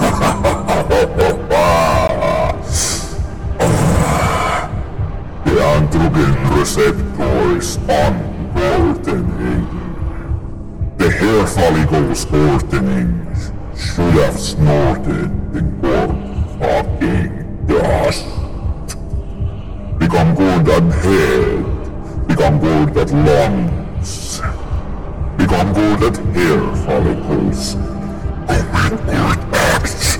The androgen receptors unshortening. The hair follicles shortening should have snorted the more fucking dust. Become good at head. Become good at lungs. Become good at hair follicles. Commit good acts.